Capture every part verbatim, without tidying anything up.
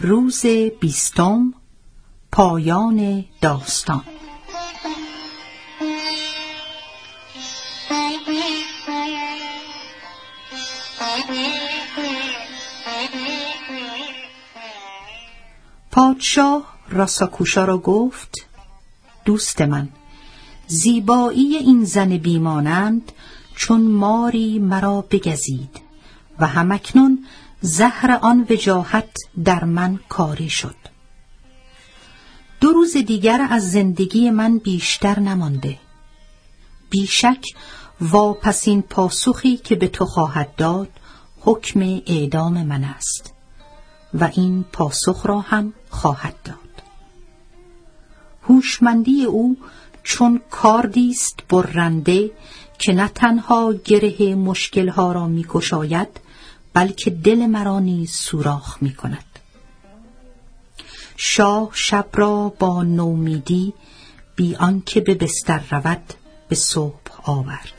روز بیستم، پایان داستان. پادشاه راساکوشا را گفت: دوست من، زیبایی این زن بیمانند چون ماری مرا بگزید و همکنون زهر آن وجاهت در من کاری شد. دو روز دیگر از زندگی من بیشتر نمانده. بیشک واپسین پاسخی که به تو خواهد داد حکم اعدام من است و این پاسخ را هم خواهد داد. هوشمندی او چون کاردیست برنده که نه تنها گره مشکلها را می گشاید بلکه دل مرا نیز سوراخ می کند. شاه شب را با نومیدی بی آنکه به بستر رود به صبح آورد.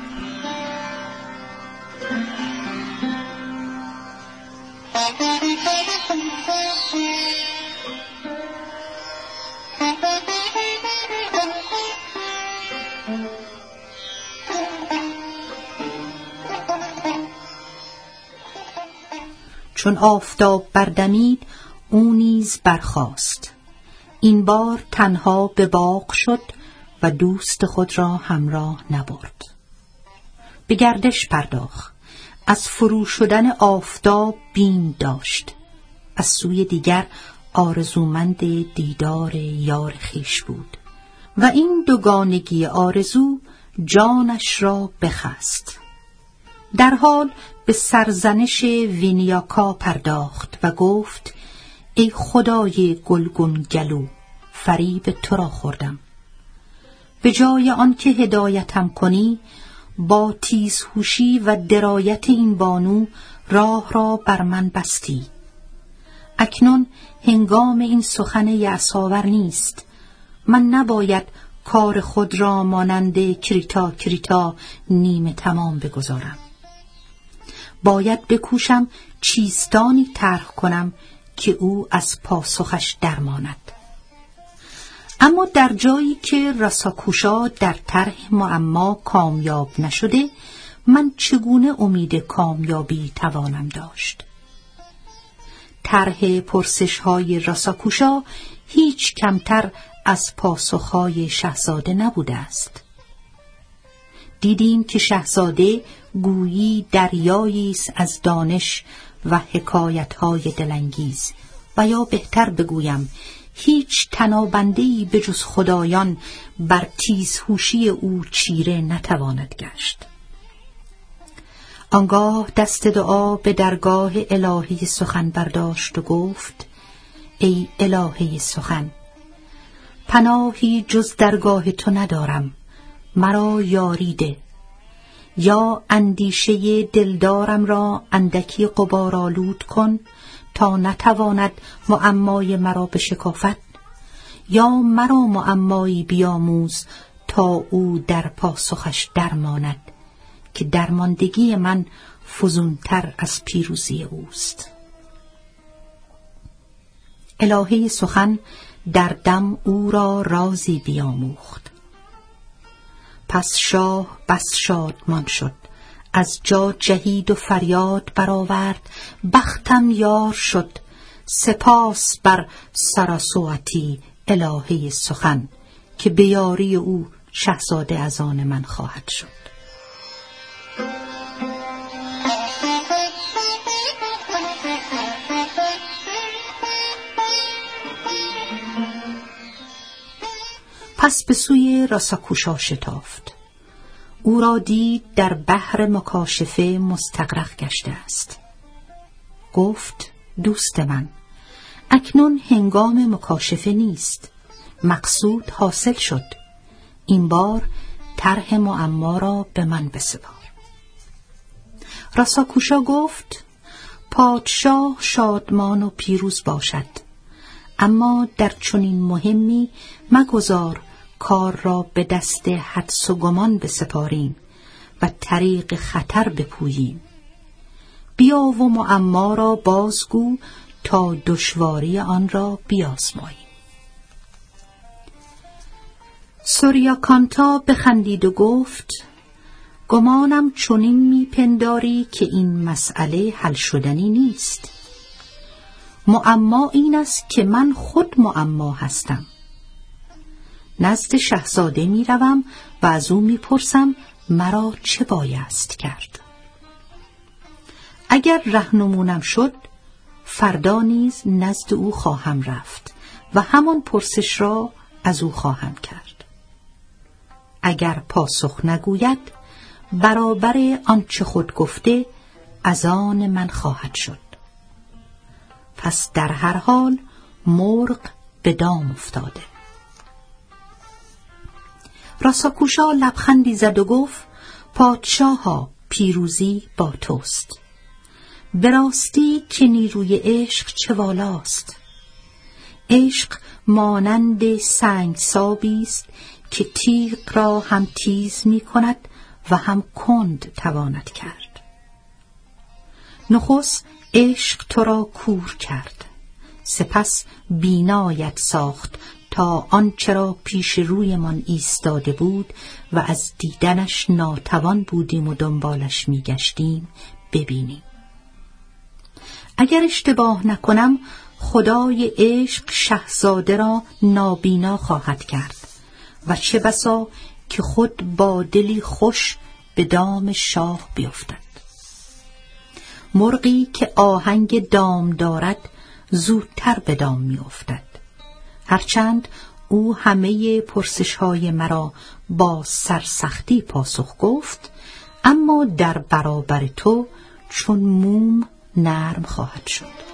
چون آفتاب بردمید او نیز برخاست. این بار تنها به باغ شد و دوست خود را همراه نبرد. به گردش پرداخت. از فرو شدن آفتاب بیم داشت. از سوی دیگر آرزومند دیدار یار خویش بود و این دوگانگی آرزو جانش را بخست. در حال به سرزنش وینیاکا پرداخت و گفت: ای خدای گلگون گلو، فریب تو را خوردم. به جای آنکه هدایتم کنی با تیزهوشی و درایت این بانو راه را بر من بستی. اکنون هنگام این سخن یأس‌آور نیست. من نباید کار خود را مانند کریتا کریتا نیمه تمام بگذارم. باید بکوشم چیستانی طرح کنم که او از پاسخش درماند. اما در جایی که راساکوشا در طرح معما کامیاب نشده، من چگونه امید کامیابی توانم داشت؟ طرح پرسش‌های راساکوشا هیچ کمتر از پاسخ‌های شاهزاده نبوده است. دیدیم که شاهزاده گویی دریایی است از دانش و حکایت‌های دلانگیز، و یا بهتر بگویم هیچ تنابنده‌ای به جز خدایان بر تیزهوشی او چیره نتواند گشت. آنگاه دست دعا به درگاه الهی سخن برداشت و گفت: ای الهی سخن، پناهی جز درگاه تو ندارم، مرا یاری ده. یا اندیشه دلدارم را اندکی غبارآلود کن تا نتواند معمای مرا بشکافد، یا مرا معمایی بیاموز تا او در پاسخش درماند که درماندگی من فزونتر از پیروزی اوست. الهی سخن در دم او را رازی بیاموخت. پس شاه بس شادمان شد، از جا جهید و فریاد برآورد: بختم یار شد، سپاس بر سراسوتی الهی سخن که به یاری او شاهزاده از آن من خواهد شد. پس به سوی راساکوشا شتافت. او را دید در بحر مکاشفه مستغرق گشته است. گفت: دوست من، اکنون هنگام مکاشفه نیست، مقصود حاصل شد. این بار طرح معما را به من بسپار. راساکوشا گفت: پادشاه شادمان و پیروز باشد، اما در چنین مهمی مگذار کار را به دست حدس و گمان بسپاریم و طریق خطر بپوییم. بیا و معما را بازگو تا دشواری آن را بیازماییم. سوریاکانتا بخندید و گفت: گمانم چنین میپنداری که این مسئله حل شدنی نیست. معما این است که من خود معما هستم. نزد شاهزاده میروم و از او میپرسم مرا چه بایست کرد. اگر رهنمونم شد، فردا نیز نزد او خواهم رفت و همان پرسش را از او خواهم کرد. اگر پاسخ نگوید، برابر آنچه خود گفته از آن من خواهد شد. پس در هر حال مرغ به دام افتاده. راساکوشا لبخندی زد و گفت: پادشاها، پیروزی با توست. به راستی که نیروی عشق چه والاست. عشق مانند سنگسابی است که تیغ را هم تیز می کند و هم کند تواند کرد. نخست عشق تو را کور کرد، سپس بینایت ساخت تا آنچه را پیش رویمان ایستاده بود و از دیدنش ناتوان بودیم و دنبالش می گشتیم ببینیم. اگر اشتباه نکنم، خدای عشق شاهزاده را نابینا خواهد کرد و چه بسا که خود با دلی خوش به دام شاه بیفتد. مرغی که آهنگ دام دارد زودتر به دام می افتد. هرچند او همه پرسش‌های مرا با سرسختی پاسخ گفت، اما در برابر تو چون موم نرم خواهد شد.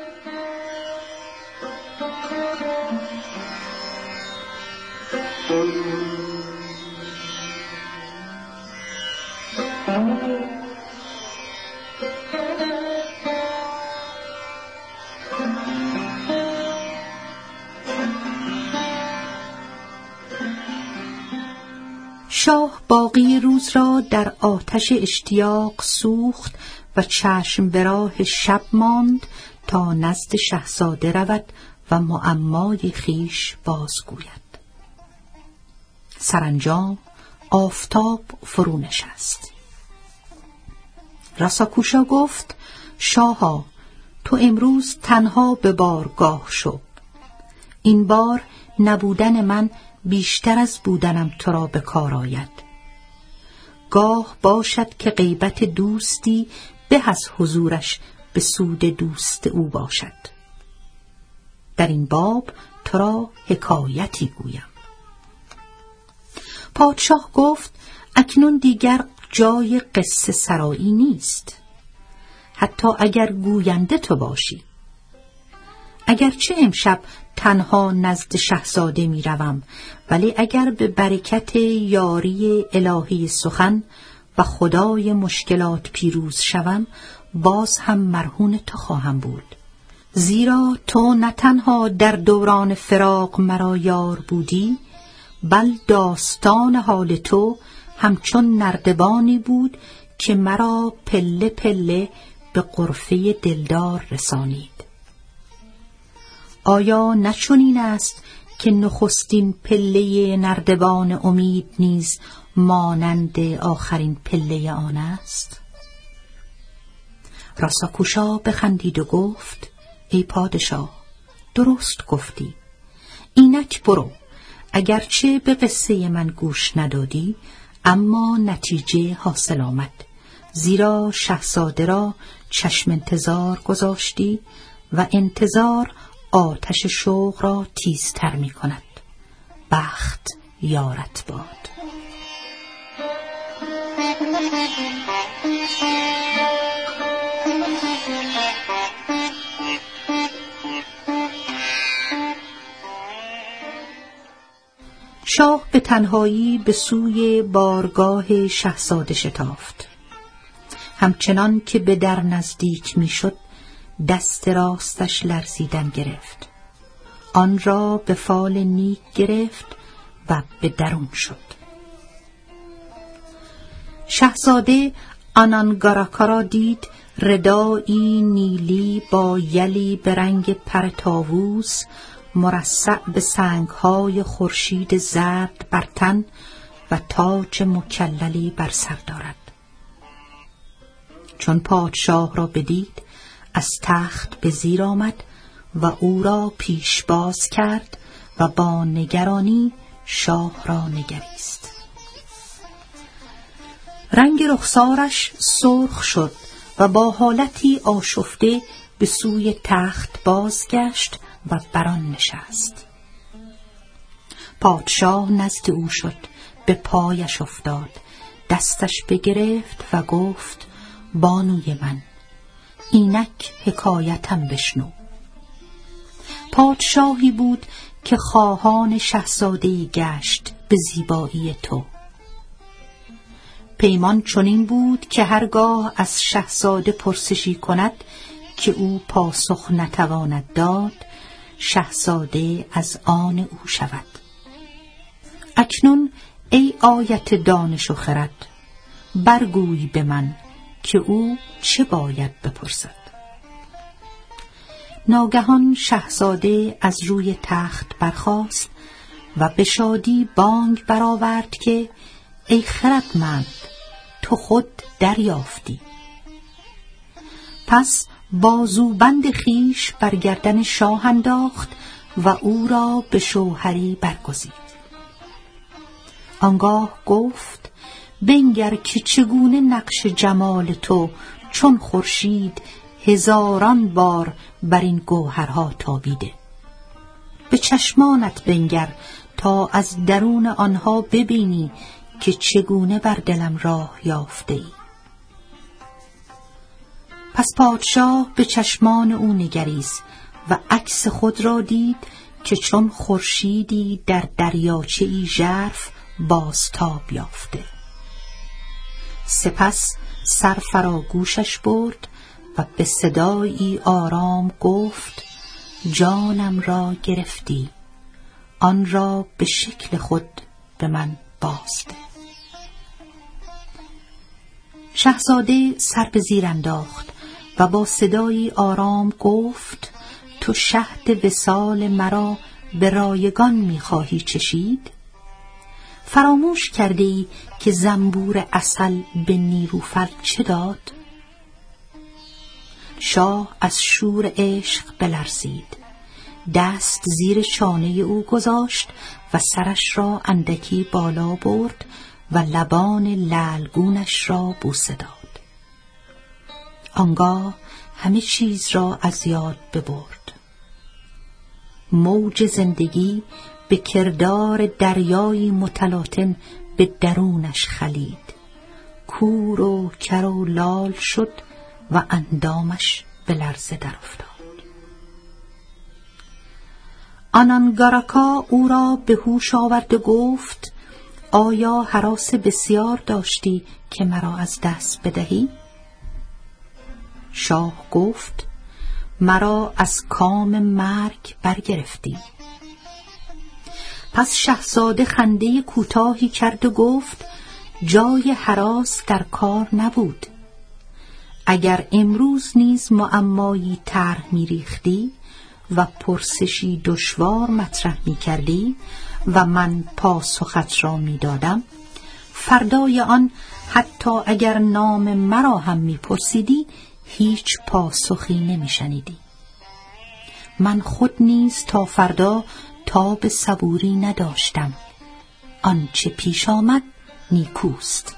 شاه باقی روز را در آتش اشتیاق سوخت و چشم به راه شب ماند تا نزد شاهزاده رود و معمای خویش بازگوید. سرانجام آفتاب فرو نشست. راساکوشا گفت: شاها، تو امروز تنها به بارگاه شو. این بار نبودن من بیشتر از بودنم تو را به کار آید. گاه باشد که غیبت دوستی به از حضورش به سود دوست او باشد. در این باب تو را حکایتی گویم. پادشاه گفت: اکنون دیگر جای قصه سرایی نیست، حتی اگر گوینده تو باشی. اگرچه امشب تنها نزد شاهزاده می روم، ولی اگر به برکت یاری الهی سخن و خدای مشکلات پیروز شوم، باز هم مرهون تو خواهم بود. زیرا تو نه تنها در دوران فراق مرا یار بودی، بل داستان حال تو همچون نردبانی بود که مرا پله پله به غرفه دلدار رسانید. آیا نه چنین است که نخستین پله نردبان امید نیز مانند آخرین پله آن است؟ راساکوشا بخندید و گفت: ای پادشاه، درست گفتی. اینک برو. اگرچه به قصه من گوش ندادی، اما نتیجه حاصل آمد، زیرا شاهزاده را چشم انتظار گذاشتی و انتظار آتش شوق را تیزتر می کند. بخت یارت باد. شاه به تنهایی به سوی بارگاه شاهزاده شتافت. همچنان که به در نزدیک می شد، دست راستش لرزیدن گرفت. آن را به فال نیک گرفت و به درون شد. شاهزاده آنانگاراکا را دید ردایی نیلی با یلی به رنگ پر طاووس مرصع به سنگ‌های خورشید زرد بر تن و تاج مکللی بر سر دارد. چون پادشاه را بدید از تخت به زیر آمد و او را پیش باز کرد و با نگرانی شاه را نگریست. رنگ رخسارش سرخ شد و با حالتی آشفته به سوی تخت بازگشت و بران نشست. پادشاه نزد او شد، به پایش افتاد، دستش بگرفت و گفت: بانوی من، اینک حکایتم بشنو. پادشاهی بود که خواهان شاهزاده‌ای گشت به زیبایی تو. پیمان چنین بود که هرگاه از شاهزاده پرسشی کند که او پاسخ نتواند داد، شاهزاده از آن او شود. اکنون ای آیت دانش و خرد، برگوی به من که او چه باید بپرسد. ناگهان شاهزاده از روی تخت برخاست و به شادی بانگ برآورد که ای خردمند، تو خود دریافتی. پس بازوبند خیش بر گردن شاه انداخت و او را به شوهری برگزید. آنگاه گفت: بنگر که چگونه نقش جمال تو چون خورشید هزاران بار بر این گوهرها تابیده. به چشمانت بنگر تا از درون آنها ببینی که چگونه بر دلم راه یافته ای. پس پادشاه به چشمان او نگریست و عکس خود را دید که چون خورشیدی در دریاچه‌ای ژرف بازتاب یافته. سپس سر فرا گوشش برد و به صدایی آرام گفت: جانم را گرفتی، آن را به شکل خود به من بازده. شاهزاده سر به زیر انداخت و با صدایی آرام گفت: تو شهد وصال مرا به رایگان می‌خواهی چشید؟ فراموش کرده ای که زنبور عسل به نیلوفر چه داد؟ شاه از شور عشق بلرزید، دست زیر چانه او گذاشت و سرش را اندکی بالا برد و لبان لعلگونش را بوسه داد. آنگاه همه چیز را از یاد ببرد. موج زندگی به کردار دریایی متلاطم به درونش خلید، کور و کر و لال شد و اندامش به لرزه در افتاد. آنانگارکا او را به هوش آورد و گفت: آیا هراس بسیار داشتی که مرا از دست بدهی؟ شاه گفت: مرا از کام مرگ برگرفتی. پس شاهزاده خنده کوتاهی کرد و گفت: جای هراس در کار نبود. اگر امروز نیز معمایی طرح می‌ریختی و پرسشی دشوار مطرح می‌کردی و من پاسخت را می‌دادم، فردای آن حتی اگر نام مرا هم می‌پرسیدی هیچ پاسخی نمی‌شنیدی. من خود نیز تا فردا تاب صبوری نداشتم. آنچه پیش آمد نیکوست.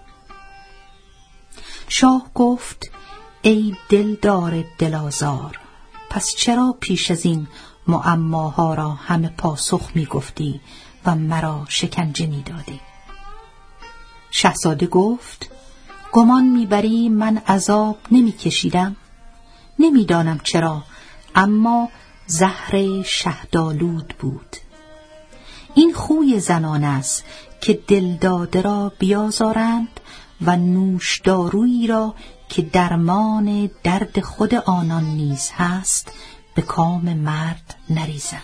شاه گفت: ای دلدار دلازار، پس چرا پیش از این معماها را همه پاسخ می گفتی و مرا شکنجه می دادی؟ شاهزاده گفت: گمان می بری من عذاب نمی کشیدم؟ نمی دانم چرا، اما زهر شهدآلود بود. این خوی زنان است که دلداده را بیازارند و نوشدارویی را که درمان درد خود آنان نیز هست به کام مرد نریزند.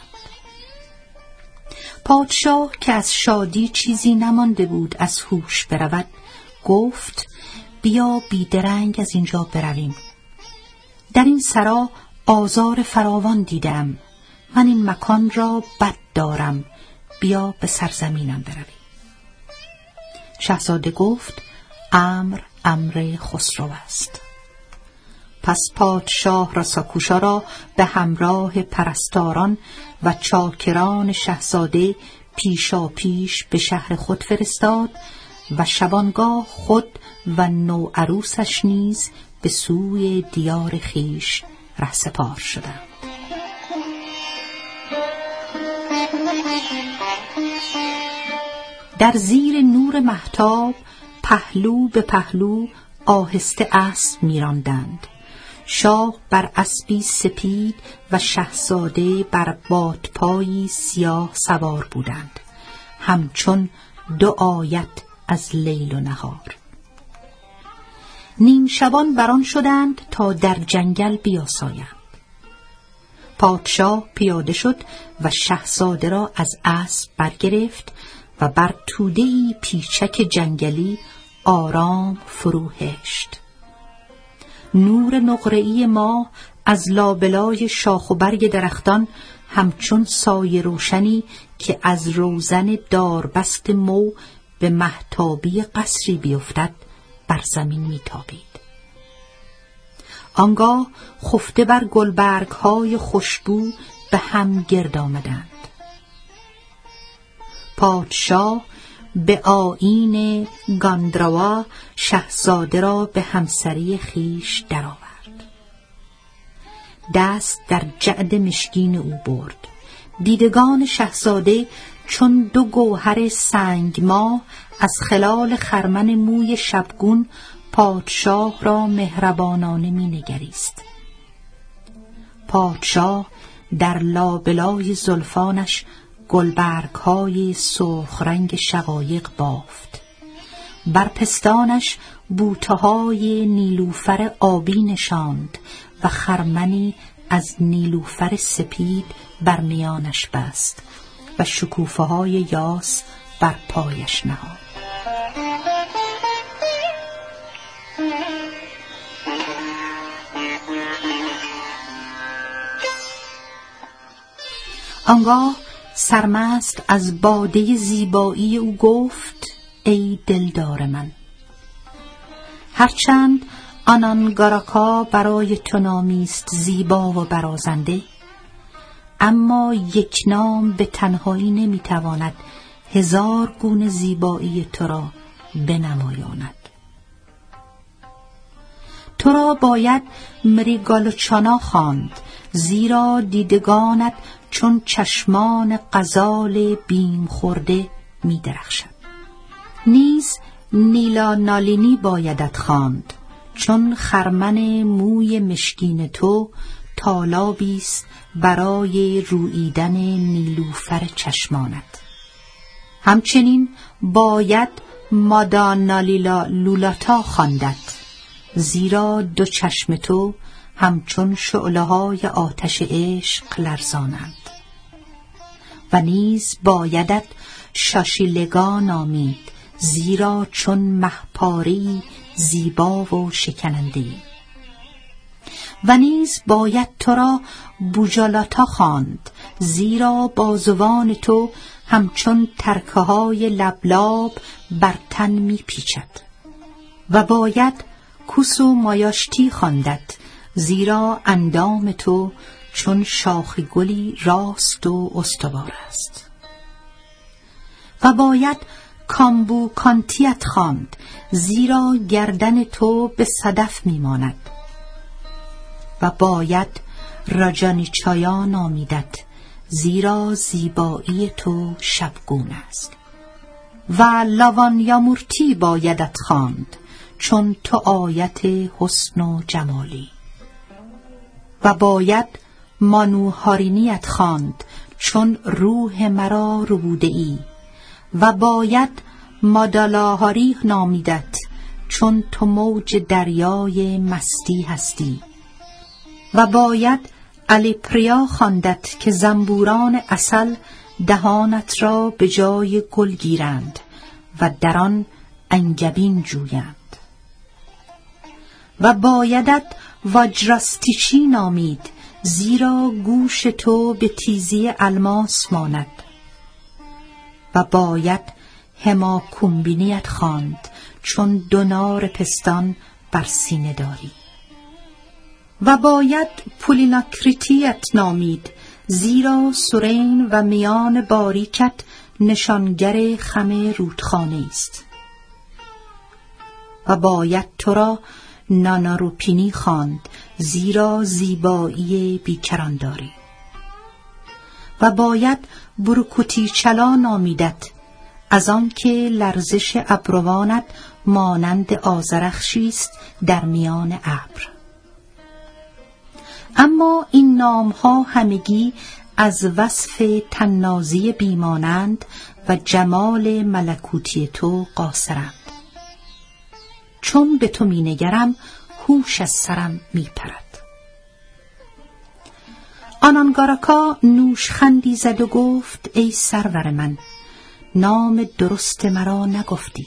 پادشاه که از شادی چیزی نمانده بود از هوش برود، گفت: بیا بیدرنگ از اینجا برویم در این سرا آزار فراوان دیدم، من این مکان را بد دارم، بیا به سرزمینم بروی. شاهزاده گفت امر امر خسرو است. پس پادشاه رساکوشا را به همراه پرستاران و چاکران شاهزاده پیشا پیش به شهر خود فرستاد و شبانگاه خود و نوعروسش نیز به سوی دیار خیش رهسپار شدند. در زیر نور مهتاب پهلو به پهلو آهسته اسب می‌راندند. شاه بر اسبی سپید و شاهزاده بر بادپایی سیاه سوار بودند، همچون دو آیت از لیل و نهار. نیم شبان بران شدند تا در جنگل بیاسایند. پادشاه پیاده شد و شاهزاده را از اسب برگرفت و بر توده‌ای پیچک جنگلی آرام فرو هشت. نور نقره‌ای ماه از لابلای شاخ و برگ درختان همچون سایه روشنی که از روزن داربست مو به مهتابی قصری بیفتد بر زمین میتابید. آنگاه خفته بر گلبرگ‌های خوشبو به هم گرد آمدند. پادشاه به آیین گاندروا شاهزاده را به همسری خیش درآورد. دست در جعد مشکین او برد. دیدگان شاهزاده چون دو گوهر سنگ ماه از خلال خرمن موی شبگون پادشاه را مهربانانه می نگریست. پادشاه در لابلای زلفانش گلبرگ‌های سرخ رنگ شقایق بافت. بر پستانش بوته‌های نیلوفر آبی نشاند و خرمنی از نیلوفر سپید بر میانش بست و شکوفه‌های یاس بر پایش نهاد. آنگاه سرمست از باده زیبایی او گفت ای دلدار من، هرچند آنانگاراکا برای تو نامیست زیبا و برازنده، اما یک نام به تنهایی نمیتواند هزار گونه زیبایی تو را بنمایاند. تو را باید مریگالوچانا خواند، زیرا دیدگانت چون چشمان غزال بیم خورده می درخشد. نیز نیلا نالینی بایدت خواند، چون خرمن موی مشکین تو تالابیست برای روییدن نیلوفر چشمانت. همچنین باید مادانالیلا لولاتا خواندت، زیرا دو چشم تو همچون شعله‌های آتش عشق لرزانند. و نیز بایدت شاشیلگا نامید، زیرا چون مهپاری زیبا و شکننده‌ای. و نیز باید تو را بوجالاتا خواند، زیرا بازوان تو همچون ترکه‌های لبلاب بر تن می‌پیچد. و باید کوسو مایاشتی خواندت، زیرا اندام تو چون شاخ گلی راست و استوار است. و باید کامبو کانتیت خواند، زیرا گردن تو به صدف میماند. و باید راجانی چایا نامیدت، زیرا زیبایی تو شبگون است. و لاوانیامورتی بایدت خواند، چون تو آیت حسن و جمالی. و باید مانوهارینیت خواند، چون روح مرا ربوده ای. و باید مادالاهاری نامیدت، چون تو موج دریای مستی هستی. و باید علی پریا خواندت، که زنبوران عسل دهانت را به جای گل گیرند و در آن انگبین جویند. و بایدت واجراستیچی نامید، زیرا گوش تو به تیزی الماس ماند. و باید هماکومبینیت خواند، چون دونار پستان بر سینه داری. و باید پولیناکریتیت نامید، زیرا سرین و میان باریکت نشانگر خم رودخانه است. و باید تو را ناناروپینی خواند، زیرا زیبایی بیکران داری. و باید بروکوتیچلا نامیدت، از آن که لرزش ابروانت مانند آذرخشی است در میان ابر. اما این نامها همگی از وصف طنازی بیمانند و جمال ملکوتی تو قاصرند. چون به تو می نگرم هوش از سرم می پرد. آنانگارکا نوشخندی زد و گفت ای سرور من، نام درست مرا نگفتی.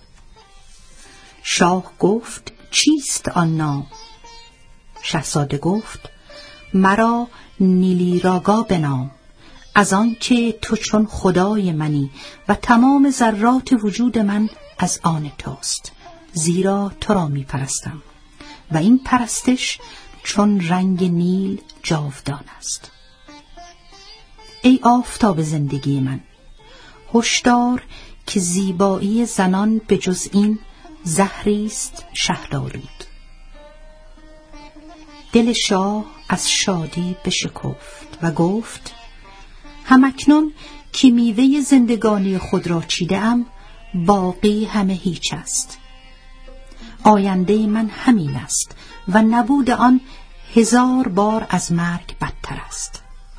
شاه گفت چیست آن نام؟ شاهزاده گفت مرا نیلیراگا بنام، از آن که تو چون خدای منی و تمام ذرات وجود من از آن توست، زیرا تو را می پرستم و این پرستش چون رنگ نیل جاودان است. ای آفتاب زندگی من، هشدار که زیبایی زنان به جز این زهری است شهدآلود. دل شاه از شادی بشکفت و گفت همکنون که میوه زندگانی خود را چیده‌ام، باقی همه هیچ است. آینده من همین است و نبود آن هزار بار از مرگ بدتر است.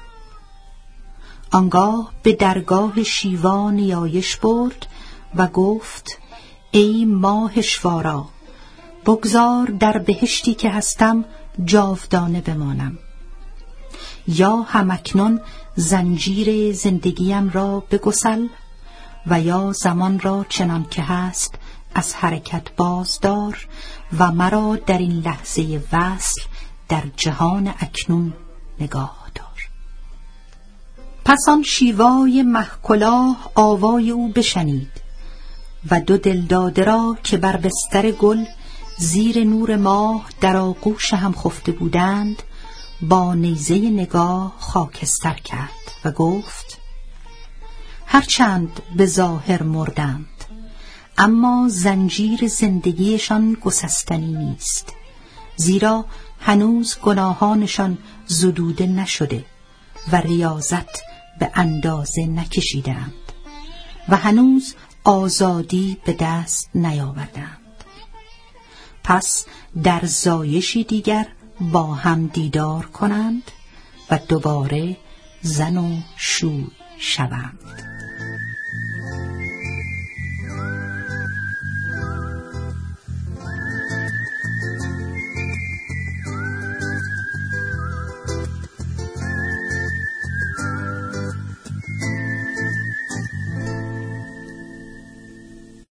آنگاه به درگاه شیوا نیایش برد و گفت ای ماهشوارا، بگذار در بهشتی که هستم جاودانه بمانم، یا همکنون زنجیر زندگیم را بگسل و یا زمان را چنان که هست از حرکت بازدار و مرا در این لحظه وصل در جهان اکنون نگاه دار. پس آن شیوای مهکلاه آوای او بشنید و دو دلداده را که بر بستر گل زیر نور ماه در آغوش هم خفته بودند با نیزه نگاه خاکستر کرد و گفت هرچند به ظاهر مردند، اما زنجیر زندگیشان گسستنی نیست، زیرا هنوز گناهانشان زدوده نشده و ریاضت به اندازه نکشیدند و هنوز آزادی به دست نیاوردند. پس در زایشی دیگر با هم دیدار کنند و دوباره زن و شوی شوند.